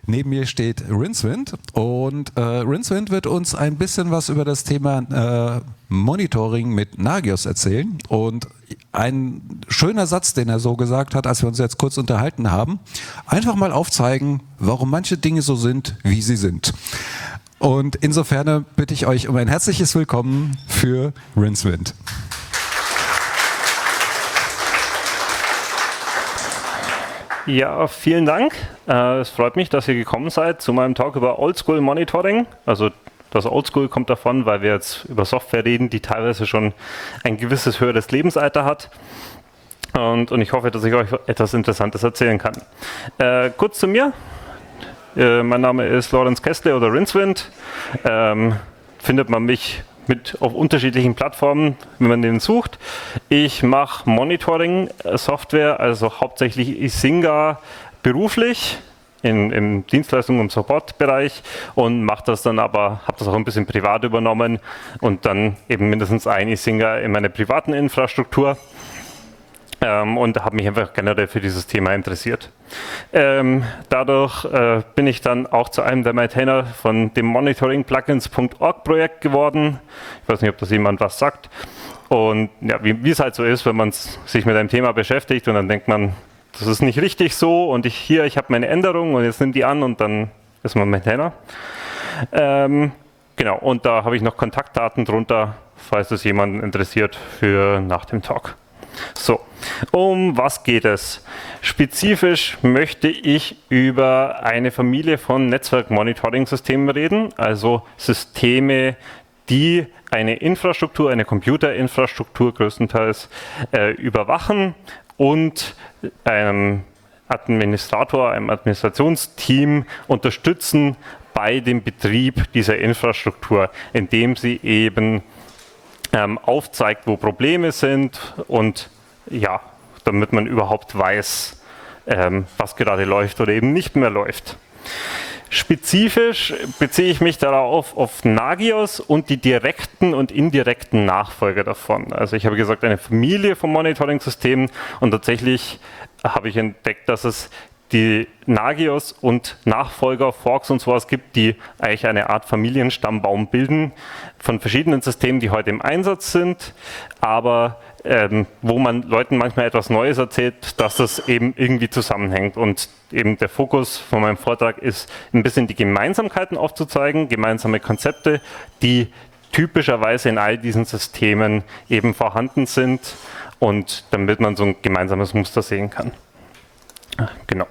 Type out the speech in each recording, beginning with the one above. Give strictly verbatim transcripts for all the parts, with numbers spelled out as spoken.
Neben mir steht Rincewind und äh, Rincewind wird uns ein bisschen was über das Thema äh, Monitoring mit Nagios erzählen. Und ein schöner Satz, den er so gesagt hat, als wir uns jetzt kurz unterhalten haben, einfach mal aufzeigen, warum manche Dinge so sind, wie sie sind. Und insofern bitte ich euch um ein herzliches Willkommen für Rincewind. Ja, vielen Dank. Es freut mich, dass ihr gekommen seid zu meinem Talk über Oldschool Monitoring. Also das Oldschool kommt davon, weil wir jetzt über Software reden, die teilweise schon ein gewisses höheres Lebensalter hat. Und, und ich hoffe, dass ich euch etwas Interessantes erzählen kann. Äh, kurz zu mir. Äh, mein Name ist Lorenz Kessler oder Rincewind. Ähm, findet man mich mit auf unterschiedlichen Plattformen, wenn man den sucht. Ich mache Monitoring-Software, also hauptsächlich Isinga beruflich in, im Dienstleistung- und Support-Bereich und mache das dann aber, habe das auch ein bisschen privat übernommen und dann eben mindestens ein Isinga in meiner privaten Infrastruktur. Ähm, und habe mich einfach generell für dieses Thema interessiert. Ähm, dadurch äh, bin ich dann auch zu einem der Maintainer von dem monitoring plugins punkt org Projekt geworden. Ich weiß nicht, ob das jemand was sagt. Und ja, wie, wie es halt so ist, wenn man sich mit einem Thema beschäftigt und dann denkt man, das ist nicht richtig so und ich hier, ich habe meine Änderung und jetzt nimmt die an und dann ist man Maintainer. Ähm, genau, und da habe ich noch Kontaktdaten drunter, falls es jemanden interessiert für nach dem Talk. So, um was geht es? Spezifisch möchte ich über eine Familie von Netzwerk-Monitoring-Systemen reden, also Systeme, die eine Infrastruktur, eine Computerinfrastruktur größtenteils äh, überwachen und einem Administrator, einem Administrationsteam unterstützen bei dem Betrieb dieser Infrastruktur, indem sie eben Ähm, aufzeigt, wo Probleme sind und ja, damit man überhaupt weiß, ähm, was gerade läuft oder eben nicht mehr läuft. Spezifisch beziehe ich mich darauf auf Nagios und die direkten und indirekten Nachfolger davon. Also ich habe gesagt, eine Familie von Monitoring-Systemen und tatsächlich habe ich entdeckt, dass es die Nagios und Nachfolger, Forks und sowas gibt, die eigentlich eine Art Familienstammbaum bilden von verschiedenen Systemen, die heute im Einsatz sind, aber ähm, wo man Leuten manchmal etwas Neues erzählt, dass das eben irgendwie zusammenhängt. Und eben der Fokus von meinem Vortrag ist, ein bisschen die Gemeinsamkeiten aufzuzeigen, gemeinsame Konzepte, die typischerweise in all diesen Systemen eben vorhanden sind und damit man so ein gemeinsames Muster sehen kann. Genau.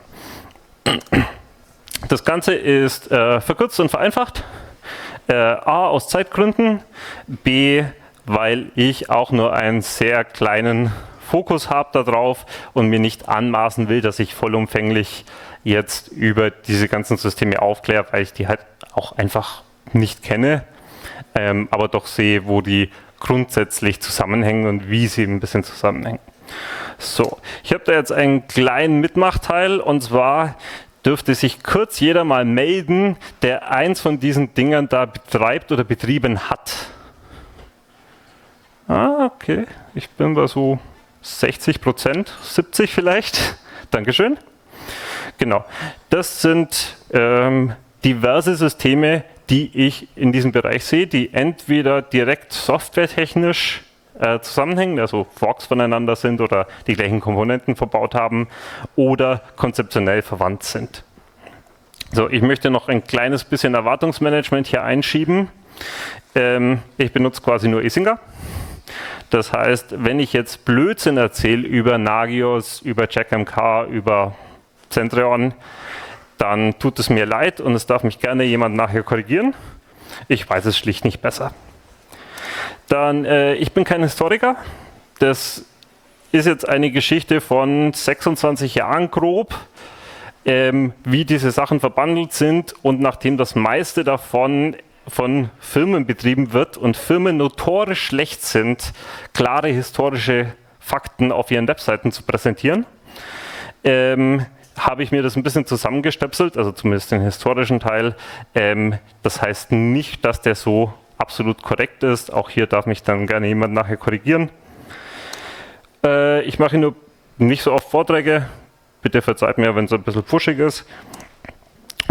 Das Ganze ist äh, verkürzt und vereinfacht. Äh, A, aus Zeitgründen. B, weil ich auch nur einen sehr kleinen Fokus habe darauf und mir nicht anmaßen will, dass ich vollumfänglich jetzt über diese ganzen Systeme aufkläre, weil ich die halt auch einfach nicht kenne, ähm, aber doch sehe, wo die grundsätzlich zusammenhängen und wie sie ein bisschen zusammenhängen. So, ich habe da jetzt einen kleinen Mitmachteil und zwar dürfte sich kurz jeder mal melden, der eins von diesen Dingern da betreibt oder betrieben hat. Ah, okay, ich bin bei so sechzig Prozent, siebzig vielleicht. Dankeschön. Genau, das sind ähm, diverse Systeme, die ich in diesem Bereich sehe, die entweder direkt softwaretechnisch Äh, zusammenhängen, also Forks voneinander sind oder die gleichen Komponenten verbaut haben oder konzeptionell verwandt sind. So, ich möchte noch ein kleines bisschen Erwartungsmanagement hier einschieben. Ähm, ich benutze quasi nur Isinga. Das heißt, wenn ich jetzt Blödsinn erzähle über Nagios, über CheckMK, über Centreon, dann tut es mir leid und es darf mich gerne jemand nachher korrigieren. Ich weiß es schlicht nicht besser. Dann, äh, ich bin kein Historiker, das ist jetzt eine Geschichte von sechsundzwanzig Jahren grob, ähm, wie diese Sachen verbandelt sind und nachdem das meiste davon von Firmen betrieben wird und Firmen notorisch schlecht sind, klare historische Fakten auf ihren Webseiten zu präsentieren, ähm, habe ich mir das ein bisschen zusammengestöpselt, also zumindest den historischen Teil. Ähm, das heißt nicht, dass der so absolut korrekt ist. Auch hier darf mich dann gerne jemand nachher korrigieren. Äh, ich mache nur nicht so oft Vorträge. Bitte verzeiht mir, wenn es ein bisschen pfuschig ist.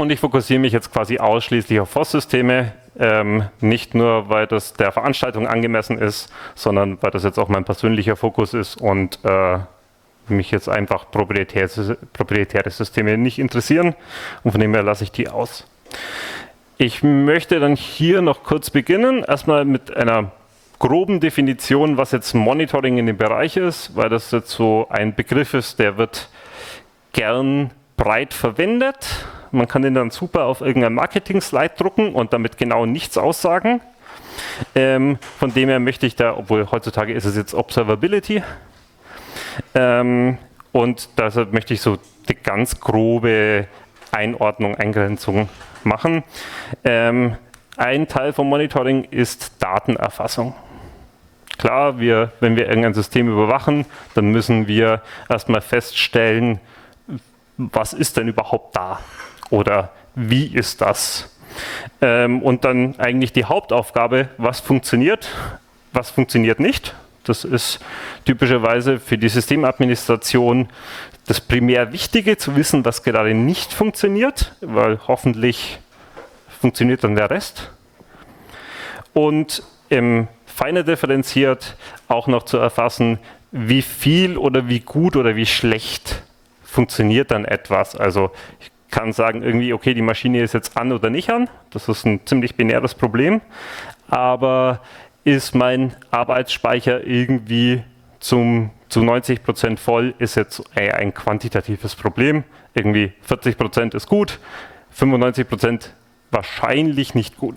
Und ich fokussiere mich jetzt quasi ausschließlich auf F O S-Systeme, ähm, nicht nur, weil das der Veranstaltung angemessen ist, sondern weil das jetzt auch mein persönlicher Fokus ist und äh, mich jetzt einfach proprietäre, proprietäre Systeme nicht interessieren. Und von dem her lasse ich die aus. Ich möchte dann hier noch kurz beginnen, erstmal mit einer groben Definition, was jetzt Monitoring in dem Bereich ist, weil das jetzt so ein Begriff ist, der wird gern breit verwendet. Man kann den dann super auf irgendein Marketing-Slide drucken und damit genau nichts aussagen. Ähm, von dem her möchte ich da, obwohl heutzutage ist es jetzt Observability, ähm, und deshalb möchte ich so die ganz grobe Einordnung, Eingrenzung machen. Ähm, ein Teil vom Monitoring ist Datenerfassung. Klar, wir, wenn wir irgendein System überwachen, dann müssen wir erstmal feststellen, was ist denn überhaupt da oder wie ist das? Ähm, und dann eigentlich die Hauptaufgabe, was funktioniert, was funktioniert nicht. Das ist typischerweise für die Systemadministration das primär Wichtige, zu wissen, was gerade nicht funktioniert, weil hoffentlich funktioniert dann der Rest. Und im feiner differenziert auch noch zu erfassen, wie viel oder wie gut oder wie schlecht funktioniert dann etwas. Also ich kann sagen, irgendwie, okay, die Maschine ist jetzt an oder nicht an. Das ist ein ziemlich binäres Problem. Aber ist mein Arbeitsspeicher irgendwie zum, zu neunzig Prozent voll, ist jetzt ein quantitatives Problem. Irgendwie vierzig Prozent ist gut, fünfundneunzig Prozent wahrscheinlich nicht gut.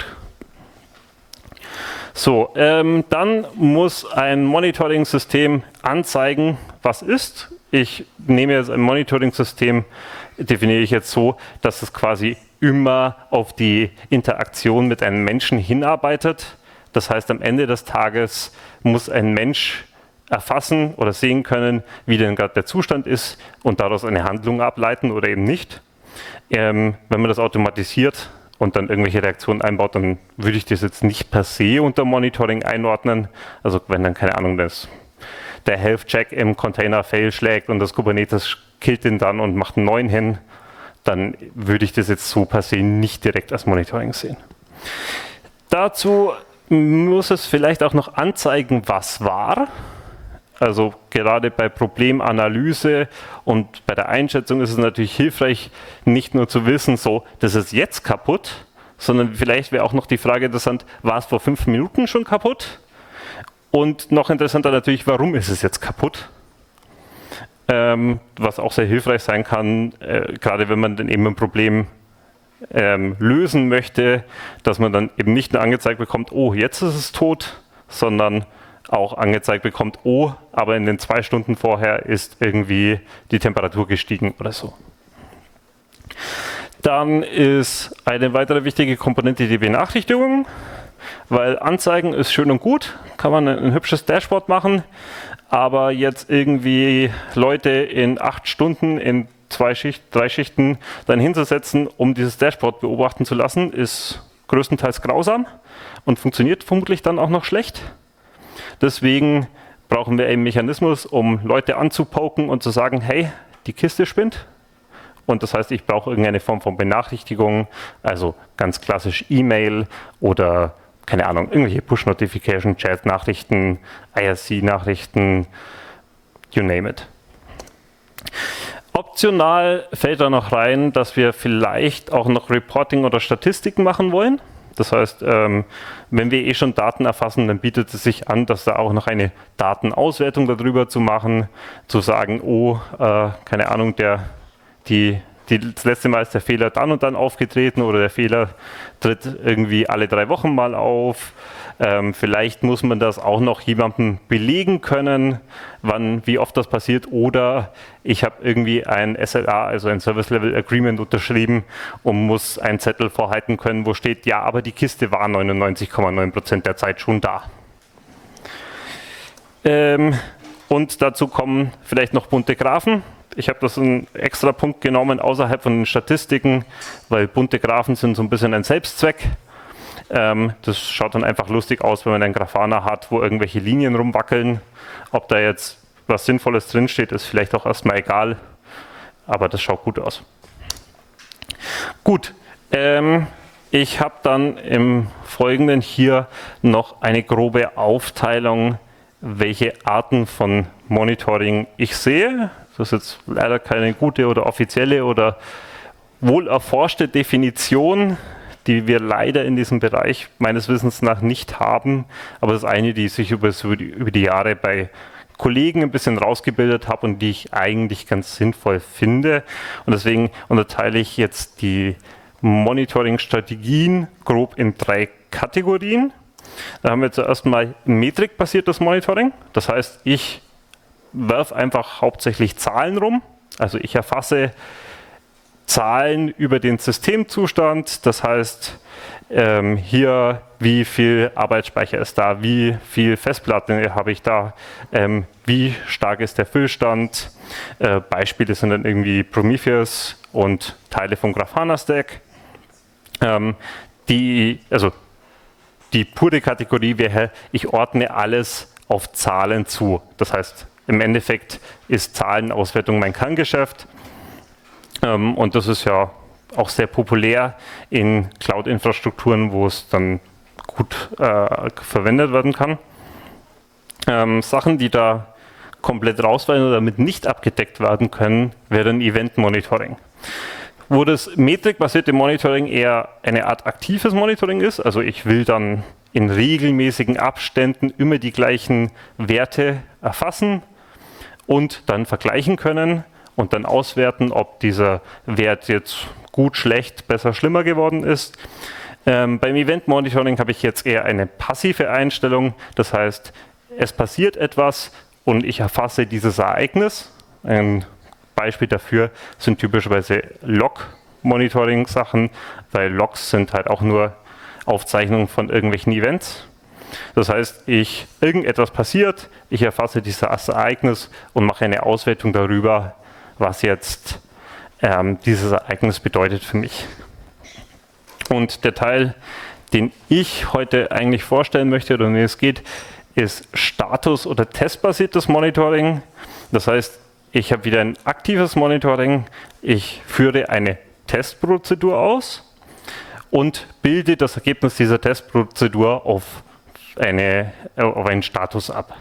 So, ähm, dann muss ein Monitoring-System anzeigen, was ist. Ich nehme jetzt ein Monitoring-System, definiere ich jetzt so, dass es quasi immer auf die Interaktion mit einem Menschen hinarbeitet. Das heißt, am Ende des Tages muss ein Mensch erfassen oder sehen können, wie denn gerade der Zustand ist und daraus eine Handlung ableiten oder eben nicht. Ähm, wenn man das automatisiert und dann irgendwelche Reaktionen einbaut, dann würde ich das jetzt nicht per se unter Monitoring einordnen. Also wenn dann, keine Ahnung, das, der Health-Check im Container fehlschlägt und das Kubernetes killt den dann und macht einen neuen hin, dann würde ich das jetzt so per se nicht direkt als Monitoring sehen. Dazu muss es vielleicht auch noch anzeigen, was war. Also gerade bei Problemanalyse und bei der Einschätzung ist es natürlich hilfreich, nicht nur zu wissen, so, das ist jetzt kaputt, sondern vielleicht wäre auch noch die Frage interessant, war es vor fünf Minuten schon kaputt? Und noch interessanter natürlich, warum ist es jetzt kaputt? Ähm, was auch sehr hilfreich sein kann, äh, gerade wenn man dann eben ein Problem Ähm, lösen möchte, dass man dann eben nicht nur angezeigt bekommt, oh, jetzt ist es tot, sondern auch angezeigt bekommt, oh, aber in den zwei Stunden vorher ist irgendwie die Temperatur gestiegen oder so. Dann ist eine weitere wichtige Komponente die Benachrichtigung, weil Anzeigen ist schön und gut, kann man ein, ein hübsches Dashboard machen, aber jetzt irgendwie Leute in acht Stunden in zwei Schicht, drei Schichten dann hinzusetzen, um dieses Dashboard beobachten zu lassen, ist größtenteils grausam und funktioniert vermutlich dann auch noch schlecht. Deswegen brauchen wir einen Mechanismus, um Leute anzupoken und zu sagen, hey, die Kiste spinnt. Und das heißt, ich brauche irgendeine Form von Benachrichtigung, also ganz klassisch E-Mail oder, keine Ahnung, irgendwelche Push-Notification, Chat-Nachrichten, I R C-Nachrichten, you name it. Optional fällt da noch rein, dass wir vielleicht auch noch Reporting oder Statistiken machen wollen. Das heißt, ähm, wenn wir eh schon Daten erfassen, dann bietet es sich an, dass da auch noch eine Datenauswertung darüber zu machen, zu sagen, oh, äh, keine Ahnung, der, die, die, das letzte Mal ist der Fehler dann und dann aufgetreten oder der Fehler tritt irgendwie alle drei Wochen mal auf. Ähm, vielleicht muss man das auch noch jemandem belegen können, wann, wie oft das passiert, oder ich habe irgendwie ein S L A, also ein Service Level Agreement unterschrieben und muss einen Zettel vorhalten können, wo steht, ja, aber die Kiste war neunundneunzig Komma neun Prozent der Zeit schon da. Ähm, und dazu kommen vielleicht noch bunte Graphen. Ich habe das einen extra Punkt genommen außerhalb von den Statistiken, weil bunte Graphen sind so ein bisschen ein Selbstzweck. Ähm, das schaut dann einfach lustig aus, wenn man einen Grafana hat, wo irgendwelche Linien rumwackeln. Ob da jetzt was Sinnvolles drinsteht, ist vielleicht auch erstmal egal, aber das schaut gut aus. Gut, ähm, ich habe dann im Folgenden hier noch eine grobe Aufteilung, welche Arten von Monitoring ich sehe. Das ist jetzt leider keine gute oder offizielle oder wohl erforschte Definition, die wir leider in diesem Bereich meines Wissens nach nicht haben. Aber das ist eine, die sich über, über die Jahre bei Kollegen ein bisschen rausgebildet habe und die ich eigentlich ganz sinnvoll finde. Und deswegen unterteile ich jetzt die Monitoring-Strategien grob in drei Kategorien. Da haben wir zuerst mal metrikbasiertes Monitoring. Das heißt, ich werfe einfach hauptsächlich Zahlen rum. Also ich erfasse Zahlen über den Systemzustand. Das heißt, ähm, hier, wie viel Arbeitsspeicher ist da, wie viel Festplatten habe ich da, ähm, wie stark ist der Füllstand. Äh, Beispiele sind dann irgendwie Prometheus und Teile von Grafana Stack. Ähm, die, also die pure Kategorie wäre, ich ordne alles auf Zahlen zu. Das heißt, im Endeffekt ist Zahlenauswertung mein Kerngeschäft. Ähm, und das ist ja auch sehr populär in Cloud-Infrastrukturen, wo es dann gut äh, verwendet werden kann. Ähm, Sachen, die da komplett rausfallen oder damit nicht abgedeckt werden können, wären Event-Monitoring. Wo das metrikbasierte Monitoring eher eine Art aktives Monitoring ist, also ich will dann in regelmäßigen Abständen immer die gleichen Werte erfassen und dann vergleichen können und dann auswerten, ob dieser Wert jetzt gut, schlecht, besser, schlimmer geworden ist. Ähm, beim Event Monitoring habe ich jetzt eher eine passive Einstellung, das heißt, es passiert etwas und ich erfasse dieses Ereignis. Ein Beispiel dafür sind typischerweise Log-Monitoring-Sachen, weil Logs sind halt auch nur Aufzeichnungen von irgendwelchen Events. Das heißt, ich, irgendetwas passiert, ich erfasse dieses Ereignis und mache eine Auswertung darüber, was jetzt ähm, dieses Ereignis bedeutet für mich. Und der Teil, den ich heute eigentlich vorstellen möchte, oder um den es geht, ist Status- oder testbasiertes Monitoring. Das heißt, ich habe wieder ein aktives Monitoring, ich führe eine Testprozedur aus und bilde das Ergebnis dieser Testprozedur auf, eine, auf einen Status ab.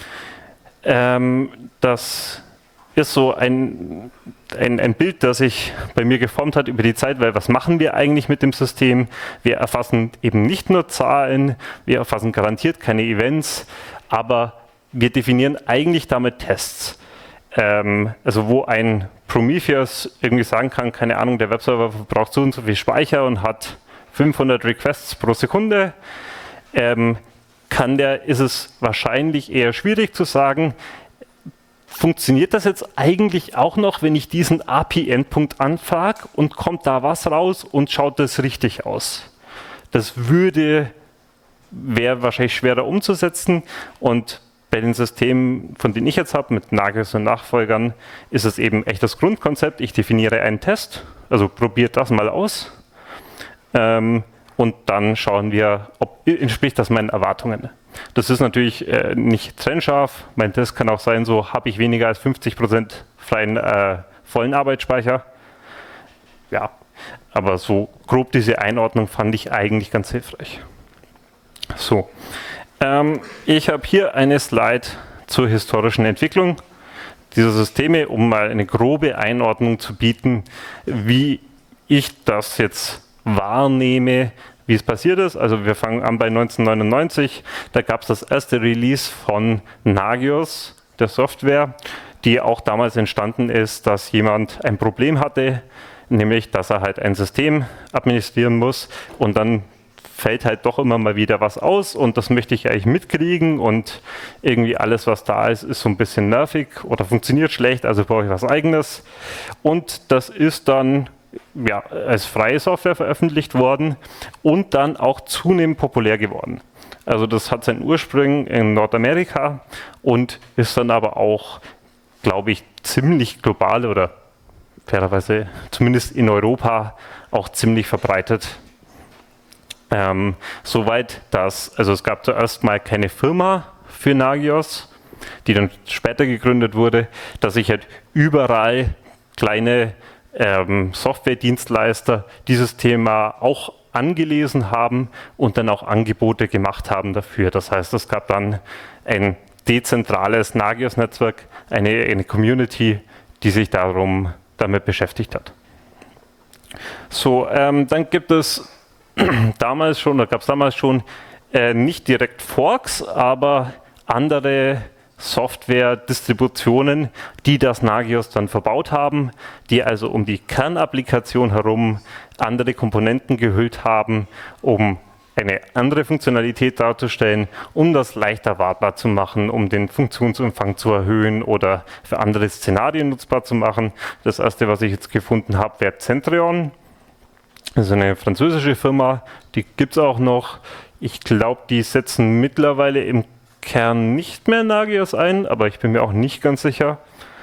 Ähm, das ist so ein, ein, ein Bild, das sich bei mir geformt hat über die Zeit, weil was machen wir eigentlich mit dem System? Wir erfassen eben nicht nur Zahlen, wir erfassen garantiert keine Events, aber wir definieren eigentlich damit Tests. Ähm, also wo ein Prometheus irgendwie sagen kann, keine Ahnung, der Webserver verbraucht so und so viel Speicher und hat fünfhundert Requests pro Sekunde, ähm, kann der, ist es wahrscheinlich eher schwierig zu sagen, funktioniert das jetzt eigentlich auch noch, wenn ich diesen A P I-Endpunkt anfrage und kommt da was raus und schaut das richtig aus? Das würde, wäre wahrscheinlich schwerer umzusetzen und bei den Systemen, von denen ich jetzt habe, mit Nagios und Nachfolgern, ist es eben echt das Grundkonzept. Ich definiere einen Test, also probiert das mal aus ähm, und dann schauen wir, ob entspricht das meinen Erwartungen. Das ist natürlich äh, nicht trennscharf. Mein Test kann auch sein, so habe ich weniger als fünfzig Prozent freien äh, vollen Arbeitsspeicher. Ja, aber so grob diese Einordnung fand ich eigentlich ganz hilfreich. So. Ich habe hier eine Slide zur historischen Entwicklung dieser Systeme, um mal eine grobe Einordnung zu bieten, wie ich das jetzt wahrnehme, wie es passiert ist. Also wir fangen an bei neunzehnhundertneunundneunzig, da gab es das erste Release von Nagios, der Software, die auch damals entstanden ist, dass jemand ein Problem hatte, nämlich dass er halt ein System administrieren muss und dann fällt halt doch immer mal wieder was aus und das möchte ich eigentlich mitkriegen und irgendwie alles, was da ist, ist so ein bisschen nervig oder funktioniert schlecht, also brauche ich was Eigenes. Und das ist dann ja, als freie Software veröffentlicht worden und dann auch zunehmend populär geworden. Also das hat seinen Ursprung in Nordamerika und ist dann aber auch, glaube ich, ziemlich global oder fairerweise zumindest in Europa auch ziemlich verbreitet. Ähm, Soweit, dass, also es gab zuerst mal keine Firma für Nagios, die dann später gegründet wurde, dass ich halt überall kleine ähm, Softwaredienstleister dieses Thema auch angelesen haben und dann auch Angebote gemacht haben dafür. Das heißt, es gab dann ein dezentrales Nagios-Netzwerk, eine, eine Community, die sich darum damit beschäftigt hat. So, ähm, dann gibt es damals schon, da gab es damals schon äh, nicht direkt Forks, aber andere Software-Distributionen, die das Nagios dann verbaut haben, die also um die Kernapplikation herum andere Komponenten gehüllt haben, um eine andere Funktionalität darzustellen, um das leichter wartbar zu machen, um den Funktionsumfang zu erhöhen oder für andere Szenarien nutzbar zu machen. Das erste, was ich jetzt gefunden habe, wäre Centrion. Das ist eine französische Firma, die gibt es auch noch. Ich glaube, die setzen mittlerweile im Kern nicht mehr Nagios ein, aber ich bin mir auch nicht ganz sicher.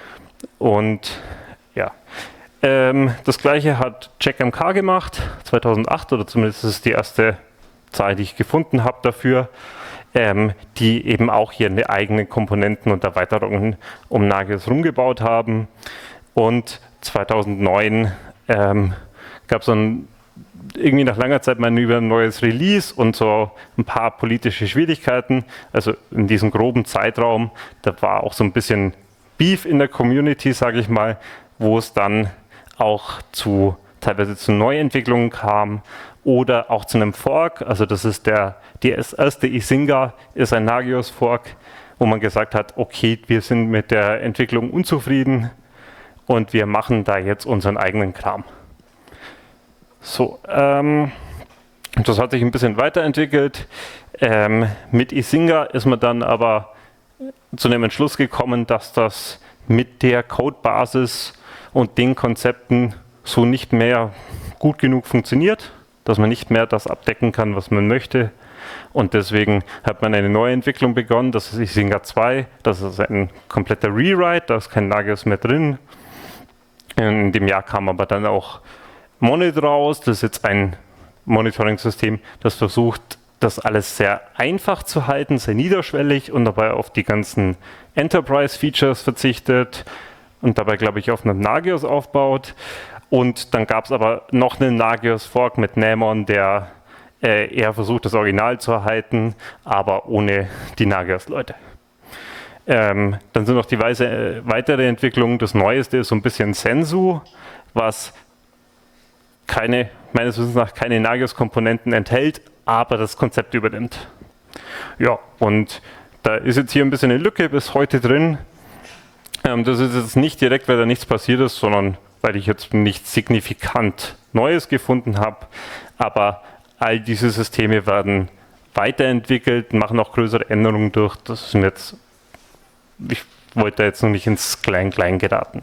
Und ja, ähm, das gleiche hat CheckMK gemacht, zweitausendacht, oder zumindest ist es die erste Zahl, die ich gefunden habe dafür, ähm, die eben auch hier eine eigenen Komponenten und Erweiterungen um Nagios rumgebaut haben. Und zweitausendneun ähm, gab es dann irgendwie nach langer Zeit mal über ein neues Release und so ein paar politische Schwierigkeiten. Also in diesem groben Zeitraum, da war auch so ein bisschen Beef in der Community, sage ich mal, wo es dann auch zu teilweise zu Neuentwicklungen kam oder auch zu einem Fork. Also das ist der, die erste Isinga ist ein Nagios Fork, wo man gesagt hat, okay, wir sind mit der Entwicklung unzufrieden und wir machen da jetzt unseren eigenen Kram. So, ähm, das hat sich ein bisschen weiterentwickelt. Ähm, mit Isinga ist man dann aber zu dem Entschluss gekommen, dass das mit der Codebasis und den Konzepten so nicht mehr gut genug funktioniert, dass man nicht mehr das abdecken kann, was man möchte. Und deswegen hat man eine neue Entwicklung begonnen, das ist Isinga zwei, das ist ein kompletter Rewrite, da ist kein Nagios mehr drin. In dem Jahr kam aber dann auch Monit raus, das ist jetzt ein Monitoring-System, das versucht, das alles sehr einfach zu halten, sehr niederschwellig und dabei auf die ganzen Enterprise-Features verzichtet und dabei, glaube ich, auf einem Nagios aufbaut. Und dann gab es aber noch einen Nagios-Fork mit Namon, der äh, eher versucht, das Original zu erhalten, aber ohne die Nagios-Leute. Ähm, dann sind noch die weise, äh, weitere Entwicklungen. Das Neueste ist so ein bisschen Sensu, was keine, meines Wissens nach keine Nagios-Komponenten enthält, aber das Konzept übernimmt. Ja, und da ist jetzt hier ein bisschen eine Lücke bis heute drin. Ähm, das ist jetzt nicht direkt, weil da nichts passiert ist, sondern weil ich jetzt nichts signifikant Neues gefunden habe. Aber all diese Systeme werden weiterentwickelt, machen auch größere Änderungen durch. Das ist mir jetzt, ich wollte da jetzt noch nicht ins Klein-Klein geraten.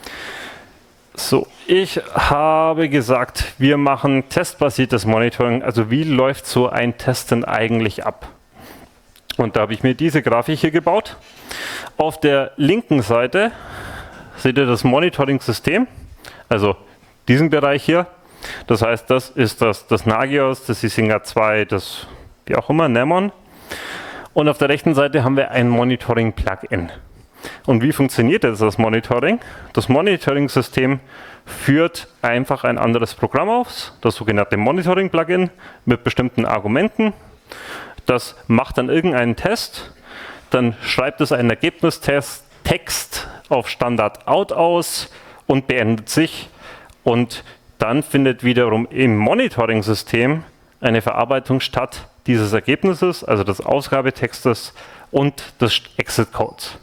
So, ich habe gesagt, wir machen testbasiertes Monitoring. Also wie läuft so ein Test denn eigentlich ab? Und da habe ich mir diese Grafik hier gebaut. Auf der linken Seite seht ihr das Monitoring-System, also diesen Bereich hier. Das heißt, das ist das, das Nagios, das Isinga zwei, das wie auch immer, Namon. Und auf der rechten Seite haben wir ein Monitoring-Plugin. Und wie funktioniert jetzt das Monitoring? Das Monitoring-System führt einfach ein anderes Programm aus, das sogenannte Monitoring-Plugin mit bestimmten Argumenten. Das macht dann irgendeinen Test, dann schreibt es einen Ergebnistest Text auf Standard-Out aus und beendet sich. Und dann findet wiederum im Monitoring-System eine Verarbeitung statt dieses Ergebnisses, also des Ausgabetextes und des Exit-Codes.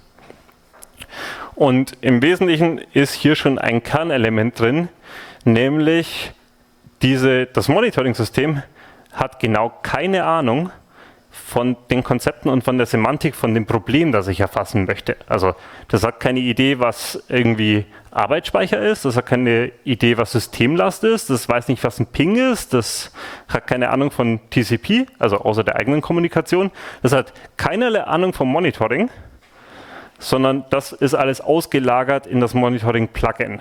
Und im Wesentlichen ist hier schon ein Kernelement drin, nämlich diese, das Monitoring-System hat genau keine Ahnung von den Konzepten und von der Semantik von dem Problem, das ich erfassen möchte. Also das hat keine Idee, was irgendwie Arbeitsspeicher ist, das hat keine Idee, was Systemlast ist, das weiß nicht, was ein Ping ist, das hat keine Ahnung von T C P, also außer der eigenen Kommunikation, das hat keinerlei Ahnung vom Monitoring, sondern das ist alles ausgelagert in das Monitoring-Plugin.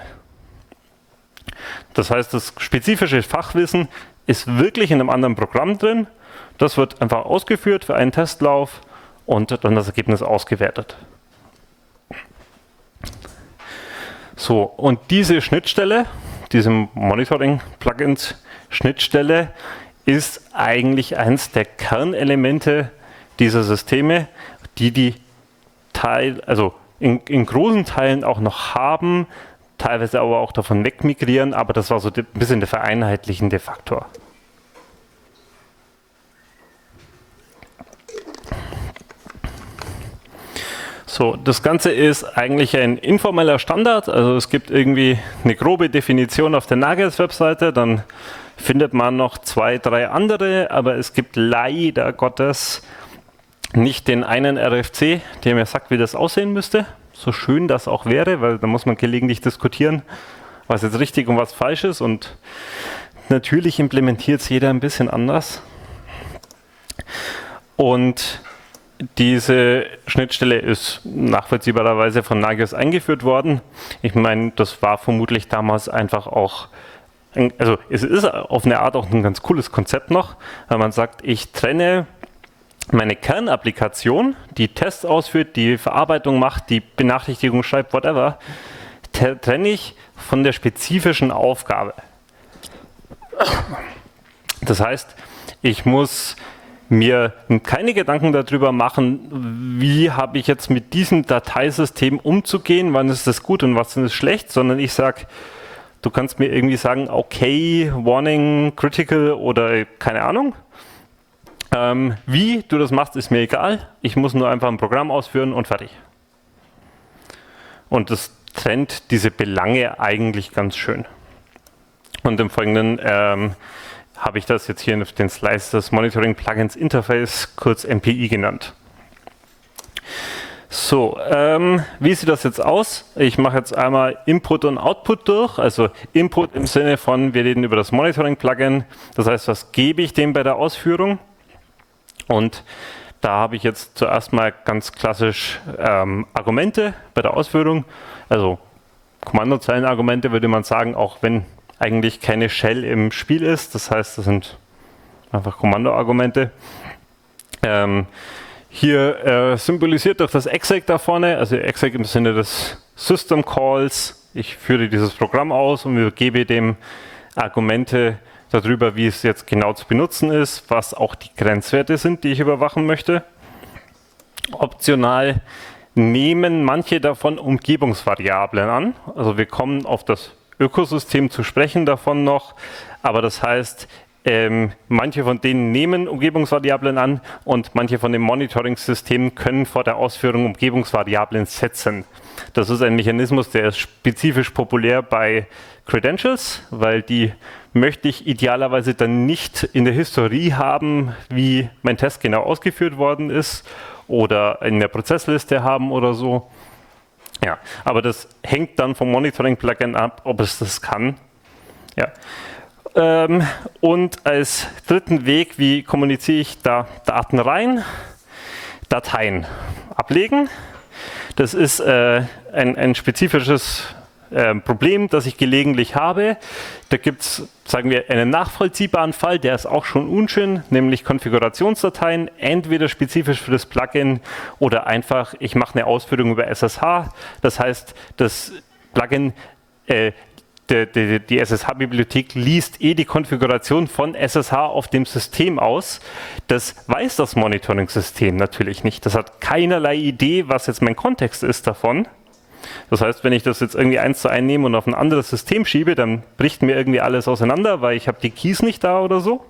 Das heißt, das spezifische Fachwissen ist wirklich in einem anderen Programm drin. Das wird einfach ausgeführt für einen Testlauf und dann das Ergebnis ausgewertet. So, und diese Schnittstelle, diese Monitoring-Plugins-Schnittstelle ist eigentlich eines der Kernelemente dieser Systeme, die die Teil, also in, in großen Teilen auch noch haben, teilweise aber auch davon wegmigrieren, aber das war so ein bisschen der vereinheitlichende Faktor. So, das Ganze ist eigentlich ein informeller Standard, also es gibt irgendwie eine grobe Definition auf der Nagios-Webseite, dann findet man noch zwei, drei andere, aber es gibt leider Gottes nicht den einen R F C, der mir sagt, wie das aussehen müsste, so schön das auch wäre, weil da muss man gelegentlich diskutieren, was jetzt richtig und was falsch ist, und natürlich implementiert es jeder ein bisschen anders. Und diese Schnittstelle ist nachvollziehbarerweise von Nagios eingeführt worden. Ich meine, das war vermutlich damals einfach auch, ein, also es ist auf eine Art auch ein ganz cooles Konzept noch, weil man sagt, ich trenne meine Kernapplikation, die Tests ausführt, die Verarbeitung macht, die Benachrichtigung schreibt, whatever, trenne ich von der spezifischen Aufgabe. Das heißt, ich muss mir keine Gedanken darüber machen, wie habe ich jetzt mit diesem Dateisystem umzugehen, wann ist das gut und was ist schlecht, sondern ich sage, du kannst mir irgendwie sagen, okay, Warning, Critical oder keine Ahnung. Ähm, wie du das machst, ist mir egal. Ich muss nur einfach ein Programm ausführen und fertig. Und das trennt diese Belange eigentlich ganz schön. Und im Folgenden ähm, habe ich das jetzt hier auf den Slides das Monitoring Plugins Interface, kurz M P I genannt. So, ähm, wie sieht das jetzt aus? Ich mache jetzt einmal Input und Output durch, also Input im Sinne von, wir reden über das Monitoring Plugin, das heißt, was gebe ich dem bei der Ausführung? Und da habe ich jetzt zuerst mal ganz klassisch ähm, Argumente bei der Ausführung, also Kommandozeilenargumente würde man sagen, auch wenn eigentlich keine Shell im Spiel ist, das heißt, das sind einfach Kommandoargumente. Ähm, hier äh, symbolisiert durch das exec da vorne, also exec im Sinne des System Calls, ich führe dieses Programm aus und übergebe dem Argumente darüber, wie es jetzt genau zu benutzen ist, was auch die Grenzwerte sind, die ich überwachen möchte. Optional nehmen manche davon Umgebungsvariablen an, also wir kommen auf das Ökosystem zu sprechen davon noch, aber das heißt, ähm, manche von denen nehmen Umgebungsvariablen an und manche von den Monitoring-Systemen können vor der Ausführung Umgebungsvariablen setzen. Das ist ein Mechanismus, der ist spezifisch populär bei Credentials, weil die möchte ich idealerweise dann nicht in der Historie haben, wie mein Test genau ausgeführt worden ist oder in der Prozessliste haben oder so. Ja, aber das hängt dann vom Monitoring-Plugin ab, ob es das kann. Ja. Ähm, und als dritten Weg, wie kommuniziere ich da Daten rein? Dateien ablegen. Das ist äh, ein, ein spezifisches äh, Problem, das ich gelegentlich habe. Da gibt es, sagen wir, einen nachvollziehbaren Fall, der ist auch schon unschön, nämlich Konfigurationsdateien, entweder spezifisch für das Plugin oder einfach, ich mache eine Ausführung über S S H. Das heißt, das Plugin, äh, die, die, die S S H-Bibliothek liest eh die Konfiguration von S S H auf dem System aus. Das weiß das Monitoring-System natürlich nicht. Das hat keinerlei Idee, was jetzt mein Kontext ist davon. Das heißt, wenn ich das jetzt irgendwie eins zu eins nehme und auf ein anderes System schiebe, dann bricht mir irgendwie alles auseinander, weil ich habe die Keys nicht da oder so.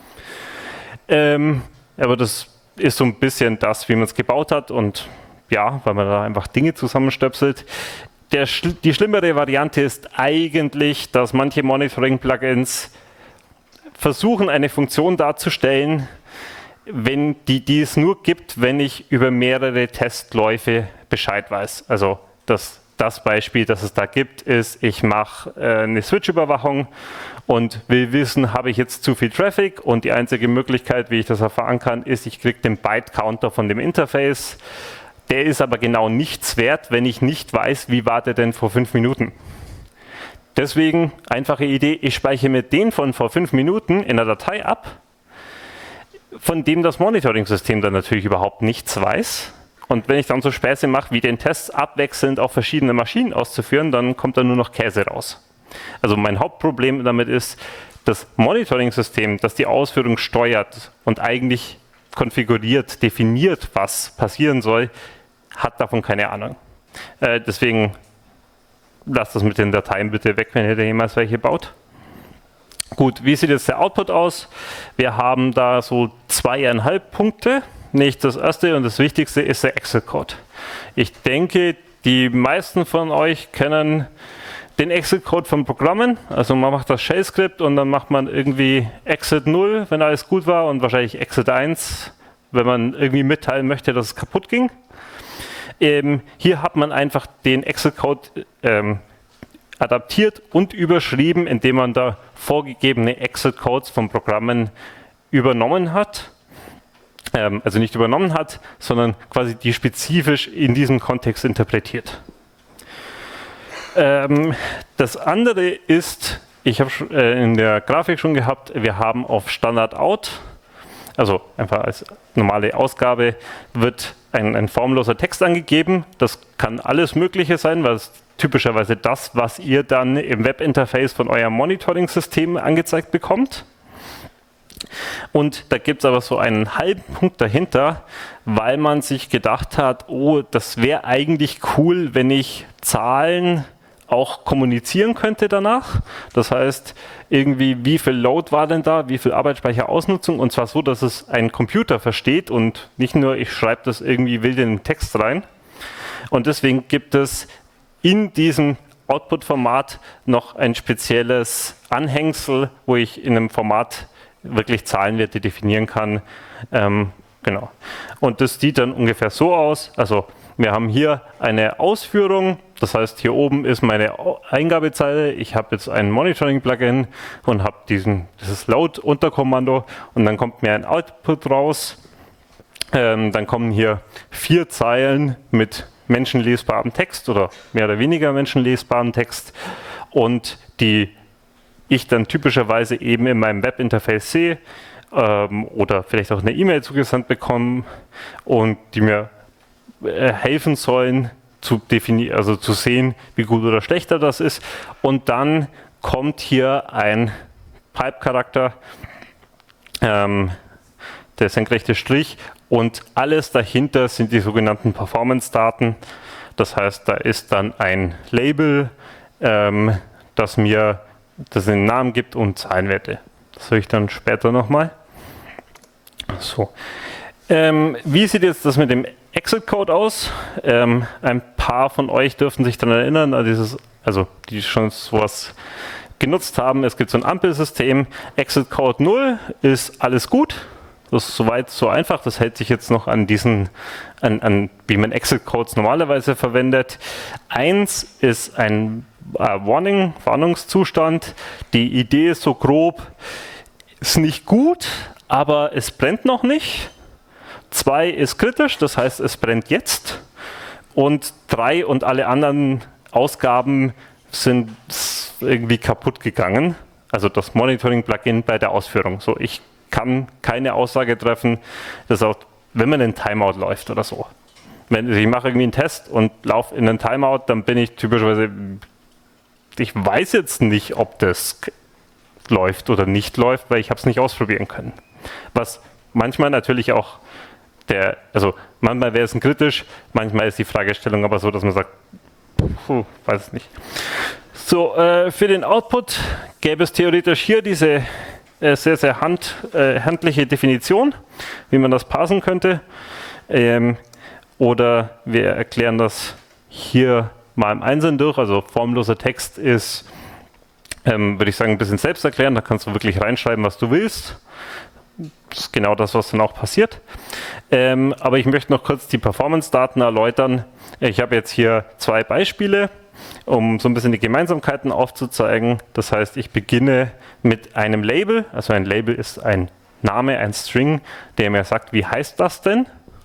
Ähm, aber das ist so ein bisschen das, wie man es gebaut hat und ja, weil man da einfach Dinge zusammenstöpselt. Der, die schlimmere Variante ist eigentlich, dass manche Monitoring-Plugins versuchen, eine Funktion darzustellen, wenn die, die es nur gibt, wenn ich über mehrere Testläufe Bescheid weiß. Also das, das Beispiel, das es da gibt, ist, ich mache äh, eine Switch-Überwachung und will wissen, habe ich jetzt zu viel Traffic, und die einzige Möglichkeit, wie ich das erfahren kann, ist, ich kriege den Byte-Counter von dem Interface. Der ist aber genau nichts wert, wenn ich nicht weiß, wie war der denn vor fünf Minuten. Deswegen, einfache Idee, ich speichere mir den von vor fünf Minuten in einer Datei ab, von dem das Monitoring-System dann natürlich überhaupt nichts weiß. Und wenn ich dann so Späße mache, wie den Test abwechselnd auf verschiedene Maschinen auszuführen, dann kommt da nur noch Käse raus. Also mein Hauptproblem damit ist, das Monitoring-System, das die Ausführung steuert und eigentlich konfiguriert, definiert, was passieren soll, hat davon keine Ahnung. Äh, deswegen lasst das mit den Dateien bitte weg, wenn ihr da jemals welche baut. Gut, wie sieht jetzt der Output aus? Wir haben da so zweieinhalb Punkte. Nicht das erste und das wichtigste ist der Excel-Code. Ich denke, die meisten von euch kennen den Excel-Code von Programmen. Also man macht das Shell-Skript und dann macht man irgendwie Exit null, wenn alles gut war, und wahrscheinlich Exit eins, wenn man irgendwie mitteilen möchte, dass es kaputt ging. Ähm, hier hat man einfach den Excel-Code ähm, adaptiert und überschrieben, indem man da vorgegebene Excel-Codes von Programmen übernommen hat. Ähm, also nicht übernommen hat, sondern quasi die spezifisch in diesem Kontext interpretiert. Ähm, das andere ist, ich habe äh, in der Grafik schon gehabt, wir haben auf Standard Out, also einfach als normale Ausgabe, wird ein, ein formloser Text angegeben. Das kann alles Mögliche sein, weil es typischerweise das, was ihr dann im Webinterface von eurem Monitoring-System angezeigt bekommt. Und da gibt es aber so einen halben Punkt dahinter, weil man sich gedacht hat, oh, das wäre eigentlich cool, wenn ich Zahlen auch kommunizieren könnte danach. Das heißt, irgendwie, wie viel Load war denn da, wie viel Arbeitsspeicherausnutzung, und zwar so, dass es ein Computer versteht und nicht nur, ich schreibe das irgendwie wild in den Text rein. Und deswegen gibt es in diesem Output-Format noch ein spezielles Anhängsel, wo ich in einem Format wirklich Zahlenwerte definieren kann. Ähm, genau. Und das sieht dann ungefähr so aus. Also wir haben hier eine Ausführung, das heißt, hier oben ist meine Eingabezeile. Ich habe jetzt ein Monitoring-Plugin und habe diesen, dieses Load-Unterkommando, und dann kommt mir ein Output raus. Ähm, dann kommen hier vier Zeilen mit menschenlesbarem Text oder mehr oder weniger menschenlesbarem Text, und die ich dann typischerweise eben in meinem Webinterface sehe ähm, oder vielleicht auch eine E-Mail zugesandt bekomme und die mir äh, helfen sollen, zu definieren, also zu sehen, wie gut oder schlechter das ist. Und dann kommt hier ein Pipe-Charakter, ähm, der senkrechte Strich, und alles dahinter sind die sogenannten Performance-Daten. Das heißt, da ist dann ein Label, ähm, das mir das einen Namen gibt, und Zahlenwerte. Das höre ich dann später nochmal. So. Ähm, wie sieht jetzt das mit dem Excel-Code aus? Ähm, ein paar von euch dürften sich daran erinnern, an dieses, also die schon sowas genutzt haben. Es gibt so ein Ampelsystem. Excel-Code null ist alles gut. Das ist soweit so einfach. Das hält sich jetzt noch an diesen, an, an wie man Excel-Codes normalerweise verwendet. eins ist ein äh, Warning, Warnungszustand. Die Idee ist so grob, ist nicht gut, aber es brennt noch nicht. zwei ist kritisch, das heißt, es brennt jetzt. Und drei und alle anderen Ausgaben sind irgendwie kaputt gegangen. Also das Monitoring-Plugin bei der Ausführung. So, ich kann keine Aussage treffen, dass auch, wenn man in Timeout läuft oder so. Wenn ich mache irgendwie einen Test und laufe in einen Timeout, dann bin ich typischerweise, ich weiß jetzt nicht, ob das läuft oder nicht läuft, weil ich habe es nicht ausprobieren können. Was manchmal natürlich auch der, also manchmal wäre es ein kritisch, manchmal ist die Fragestellung aber so, dass man sagt, puh, weiß es nicht. So, äh, für den Output gäbe es theoretisch hier diese äh, sehr, sehr hand, äh, handliche Definition, wie man das parsen könnte. Ähm, oder wir erklären das hier mal im Einzelnen durch. Also formloser Text ist, ähm, würde ich sagen, ein bisschen selbst erklären. Da kannst du wirklich reinschreiben, was du willst. Das ist genau das, was dann auch passiert. Ähm, aber ich möchte noch kurz die Performance-Daten erläutern. Ich habe jetzt hier zwei Beispiele, um so ein bisschen die Gemeinsamkeiten aufzuzeigen. Das heißt, ich beginne mit einem Label. Also ein Label ist ein Name, ein String, der mir sagt, wie heißt das denn?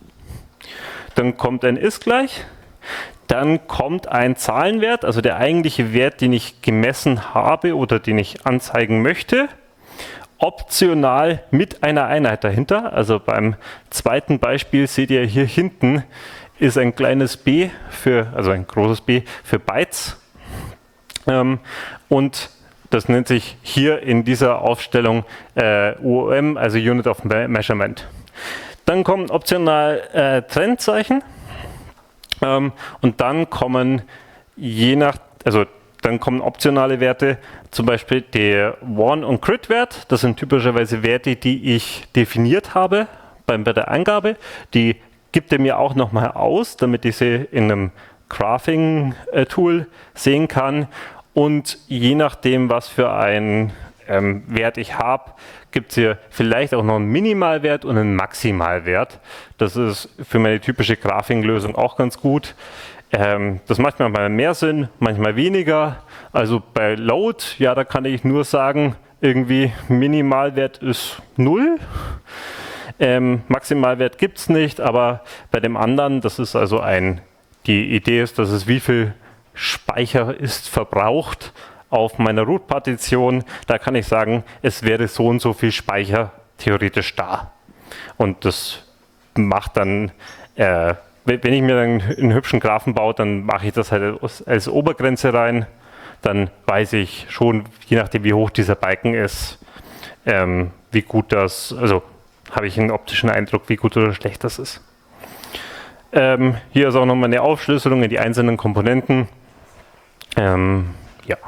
Dann kommt ein ist gleich. Dann kommt ein Zahlenwert, also der eigentliche Wert, den ich gemessen habe oder den ich anzeigen möchte. Optional mit einer Einheit dahinter. Also beim zweiten Beispiel seht ihr hier hinten ist ein kleines b für, also ein großes B für Bytes. Ähm, und das nennt sich hier in dieser Aufstellung äh, U O M, also Unit of Measurement. Dann kommen optional äh, Trendzeichen ähm, und dann kommen je nach, also dann kommen optionale Werte, zum Beispiel der Warn- und Crit-Wert. Das sind typischerweise Werte, die ich definiert habe bei, bei der Eingabe. Die gibt er mir auch nochmal aus, damit ich sie in einem Graphing-Tool sehen kann. Und je nachdem, was für einen ähm, Wert ich habe, gibt es hier vielleicht auch noch einen Minimalwert und einen Maximalwert. Das ist für meine typische Graphing-Lösung auch ganz gut. Ähm, das macht manchmal mehr Sinn, manchmal weniger. Also bei Load, ja, da kann ich nur sagen, irgendwie Minimalwert ist null. Ähm, Maximalwert gibt es nicht, aber bei dem anderen, das ist also ein, die Idee ist, dass es wie viel Speicher ist verbraucht auf meiner Root-Partition. Da kann ich sagen, es wäre so und so viel Speicher theoretisch da. Und das macht dann, äh, wenn ich mir dann einen hübschen Graphen baue, dann mache ich das halt als, als Obergrenze rein. Dann weiß ich schon, je nachdem wie hoch dieser Balken ist, ähm, wie gut das, also habe ich einen optischen Eindruck, wie gut oder schlecht das ist. Ähm, hier ist auch nochmal eine Aufschlüsselung in die einzelnen Komponenten. Ähm, ja.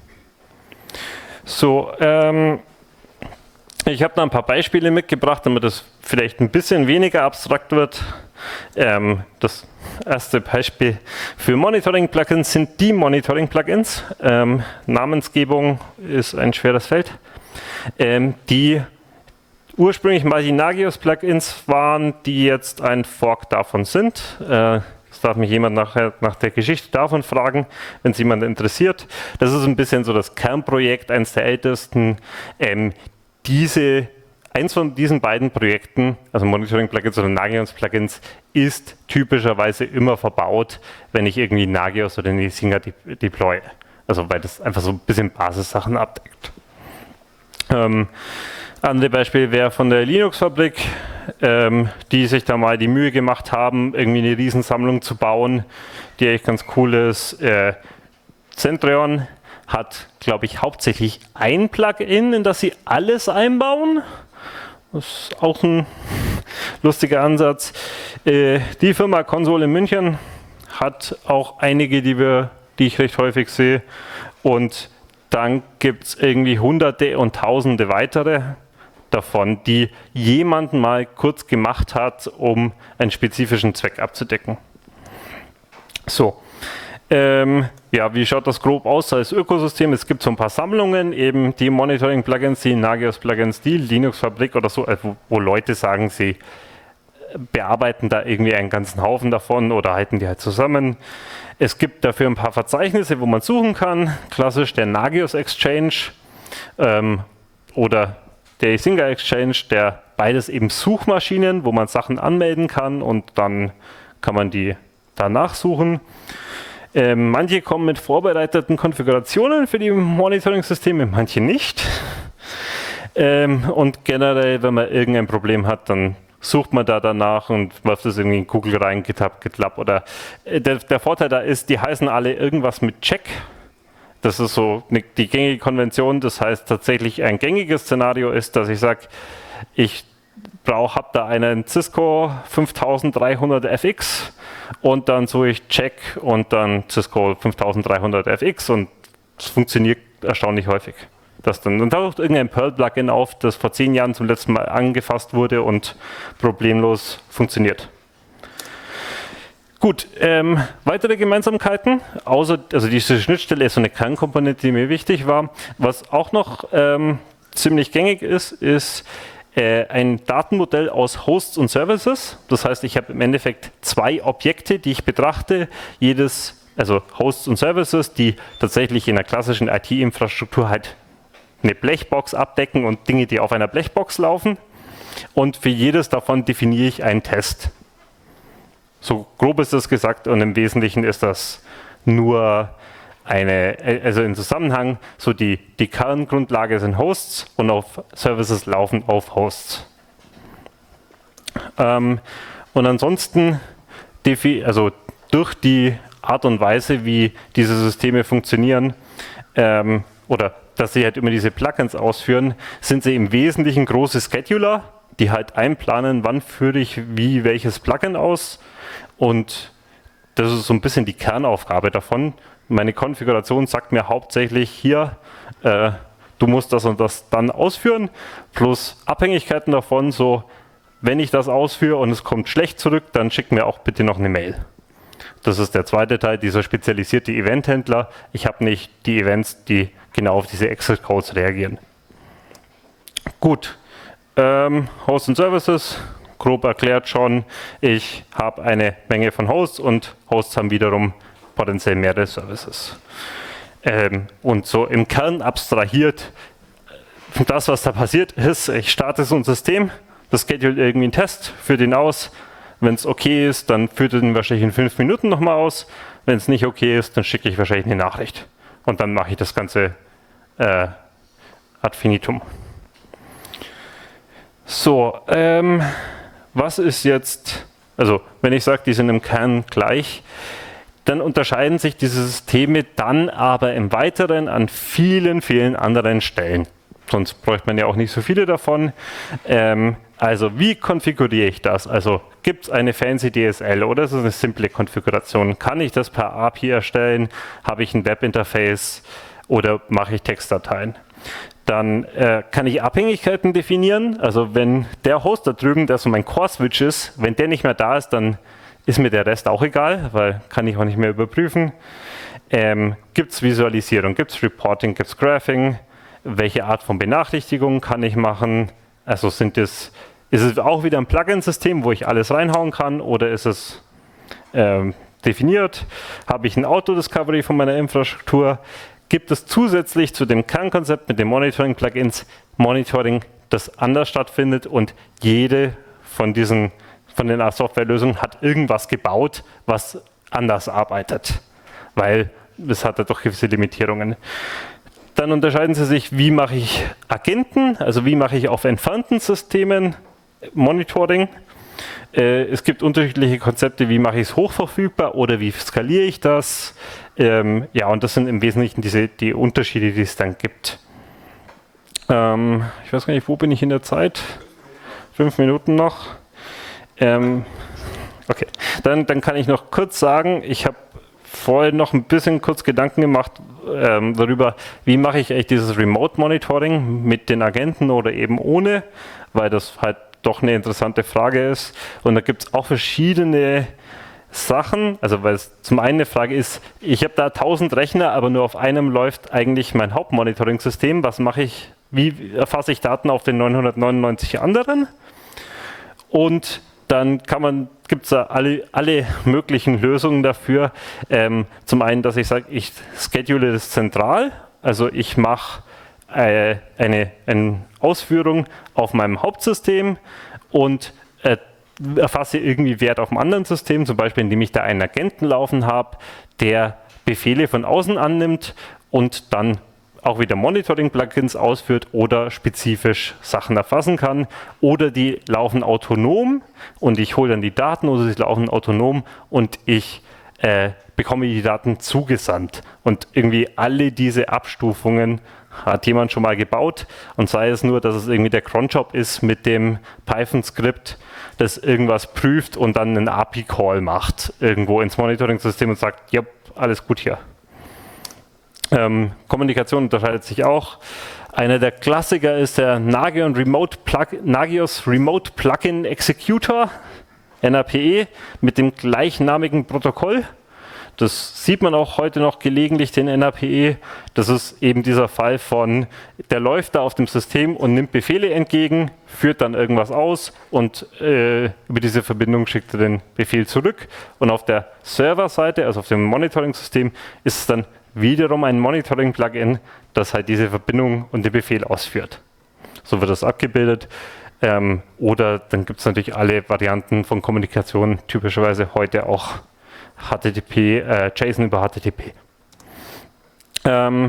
So, ähm, ich habe da ein paar Beispiele mitgebracht, damit es vielleicht ein bisschen weniger abstrakt wird. Ähm, das erste Beispiel für Monitoring-Plugins sind die Monitoring-Plugins. Ähm, Namensgebung ist ein schweres Feld. Ähm, die ursprünglich mal die Nagios-Plugins waren, die jetzt ein Fork davon sind. Äh, Das darf mich jemand nachher nach der Geschichte davon fragen, wenn es jemand interessiert. Das ist ein bisschen so das Kernprojekt, eines der ältesten. Ähm, diese, eins von diesen beiden Projekten, also Monitoring-Plugins oder Nagios-Plugins, ist typischerweise immer verbaut, wenn ich irgendwie Nagios oder Nesinga de deploye. Also weil das einfach so ein bisschen Basissachen abdeckt. Ähm, andere Beispiel wäre von der Linux-Fabrik, ähm, die sich da mal die Mühe gemacht haben, irgendwie eine Riesensammlung zu bauen, die echt ganz cool ist. Äh, Centreon hat, glaube ich, hauptsächlich ein Plugin, in das sie alles einbauen. Das ist auch ein lustiger Ansatz. Äh, die Firma Console in München hat auch einige, die, wir, die ich recht häufig sehe. Und dann gibt es irgendwie Hunderte und Tausende weitere davon, die jemand mal kurz gemacht hat, um einen spezifischen Zweck abzudecken. So, ähm, ja, wie schaut das grob aus als Ökosystem? Es gibt so ein paar Sammlungen, eben die Monitoring-Plugins, die Nagios-Plugins, die Linux-Fabrik oder so, wo, wo Leute sagen, sie bearbeiten da irgendwie einen ganzen Haufen davon oder halten die halt zusammen. Es gibt dafür ein paar Verzeichnisse, wo man suchen kann. Klassisch der Nagios Exchange ähm, oder der Nesinga Exchange, der beides eben Suchmaschinen, wo man Sachen anmelden kann und dann kann man die da nachsuchen. Ähm, manche kommen mit vorbereiteten Konfigurationen für die Monitoring-Systeme, manche nicht. Ähm, und generell, wenn man irgendein Problem hat, dann sucht man da danach und wirft es irgendwie in Google rein, GitHub, GitLab oder äh, der, der Vorteil da ist, die heißen alle irgendwas mit Check. Das ist so eine, die gängige Konvention, das heißt tatsächlich ein gängiges Szenario ist, dass ich sage, ich brauche, habe da einen Cisco fünftausenddreihundert F X und dann suche ich Check und dann Cisco fünftausenddreihundert F X und es funktioniert erstaunlich häufig. Das dann, dann taucht irgendein Perl-Plugin auf, das vor zehn Jahren zum letzten Mal angefasst wurde und problemlos funktioniert. Gut, ähm, weitere Gemeinsamkeiten, außer, also diese Schnittstelle ist so eine Kernkomponente, die mir wichtig war. Was auch noch ähm, ziemlich gängig ist, ist äh, ein Datenmodell aus Hosts und Services. Das heißt, ich habe im Endeffekt zwei Objekte, die ich betrachte. Jedes, also Hosts und Services, die tatsächlich in der klassischen I T-Infrastruktur halt eine Blechbox abdecken und Dinge, die auf einer Blechbox laufen. Und für jedes davon definiere ich einen Test. So grob ist das gesagt und im Wesentlichen ist das nur eine, also im Zusammenhang, so die, die Kerngrundlage sind Hosts und auf Services laufen auf Hosts. Ähm, und ansonsten, also durch die Art und Weise, wie diese Systeme funktionieren, ähm, oder dass sie halt immer diese Plugins ausführen, sind sie im Wesentlichen große Scheduler, die halt einplanen, wann führe ich wie welches Plugin aus. Und das ist so ein bisschen die Kernaufgabe davon. Meine Konfiguration sagt mir hauptsächlich hier, äh, du musst das und das dann ausführen, plus Abhängigkeiten davon, so wenn ich das ausführe und es kommt schlecht zurück, dann schick mir auch bitte noch eine Mail. Das ist der zweite Teil, dieser spezialisierte Eventhändler. Ich habe nicht die Events, die genau auf diese Exit-Codes reagieren. Gut, ähm, Hosts und Services, grob erklärt schon. Ich habe eine Menge von Hosts und Hosts haben wiederum potenziell mehrere Services. Ähm, und so im Kern abstrahiert, das, was da passiert ist, ich starte so ein System, das schedule irgendwie einen Test, führt ihn aus. Wenn es okay ist, dann führt er den wahrscheinlich in fünf Minuten nochmal aus. Wenn es nicht okay ist, dann schicke ich wahrscheinlich eine Nachricht. Und dann mache ich das Ganze äh, ad finitum. So, ähm, was ist jetzt, also wenn ich sage, die sind im Kern gleich, dann unterscheiden sich diese Systeme dann aber im Weiteren an vielen, vielen anderen Stellen. Sonst bräuchte man ja auch nicht so viele davon. Ähm, also wie konfiguriere ich das? Also gibt es eine fancy D S L oder ist es eine simple Konfiguration? Kann ich das per A P I erstellen? Habe ich ein Webinterface oder mache ich Textdateien? Dann äh, kann ich Abhängigkeiten definieren. Also wenn der Host da drüben, der so mein Core-Switch ist, wenn der nicht mehr da ist, dann ist mir der Rest auch egal, weil kann ich auch nicht mehr überprüfen. Ähm, gibt es Visualisierung, gibt es Reporting, gibt es Graphing? Welche Art von Benachrichtigungen kann ich machen? Also sind es, ist es auch wieder ein Plugin-System, wo ich alles reinhauen kann, oder ist es ähm, definiert? Habe ich ein Auto-Discovery von meiner Infrastruktur? Gibt es zusätzlich zu dem Kernkonzept mit den Monitoring-Plugins Monitoring, das anders stattfindet und jede von diesen von den Softwarelösungen hat irgendwas gebaut, was anders arbeitet, weil es hat ja doch gewisse Limitierungen. Dann unterscheiden sie sich, wie mache ich Agenten, also wie mache ich auf entfernten Systemen Monitoring. Äh, es gibt unterschiedliche Konzepte, wie mache ich es hochverfügbar oder wie skaliere ich das. Ähm, ja, und das sind im Wesentlichen diese, die Unterschiede, die es dann gibt. Ähm, ich weiß gar nicht, wo bin ich in der Zeit? Fünf Minuten noch. Ähm, okay, dann, dann kann ich noch kurz sagen, ich habe vorher noch ein bisschen kurz Gedanken gemacht ähm, darüber, wie mache ich eigentlich dieses Remote-Monitoring mit den Agenten oder eben ohne, weil das halt doch eine interessante Frage ist. Und da gibt es auch verschiedene Sachen, also weil es zum einen eine Frage ist, ich habe da tausend Rechner, aber nur auf einem läuft eigentlich mein Hauptmonitoring-System. Was mache ich, wie erfasse ich Daten auf den neunhundertneunundneunzig anderen? Und dann kann man, gibt es da alle, alle möglichen Lösungen dafür. Ähm, zum einen, dass ich sage, ich schedule das zentral, also ich mache äh, eine, eine Ausführung auf meinem Hauptsystem und äh, erfasse irgendwie Wert auf einem anderen System, zum Beispiel indem ich da einen Agenten laufen habe, der Befehle von außen annimmt und dann auch wieder Monitoring-Plugins ausführt oder spezifisch Sachen erfassen kann. Oder die laufen autonom und ich hole dann die Daten, oder sie laufen autonom und ich äh, bekomme die Daten zugesandt. Und irgendwie alle diese Abstufungen hat jemand schon mal gebaut, und sei es nur, dass es irgendwie der Cronjob ist mit dem Python-Skript, das irgendwas prüft und dann einen A P I-Call macht irgendwo ins Monitoring-System und sagt, ja, alles gut hier. Ähm, Kommunikation unterscheidet sich auch. Einer der Klassiker ist der Nagios Remote, Plug Nagios Remote Plugin Executor, N R P E, mit dem gleichnamigen Protokoll. Das sieht man auch heute noch gelegentlich, den N R P E. Das ist eben dieser Fall von, der läuft da auf dem System und nimmt Befehle entgegen, führt dann irgendwas aus und äh, über diese Verbindung schickt er den Befehl zurück. Und auf der Serverseite, also auf dem Monitoring-System, ist es dann wiederum ein Monitoring-Plugin, das halt diese Verbindung und den Befehl ausführt. So wird das abgebildet. Ähm, oder dann gibt es natürlich alle Varianten von Kommunikation, typischerweise heute auch H T T P, äh, JSON über H T T P. Ähm,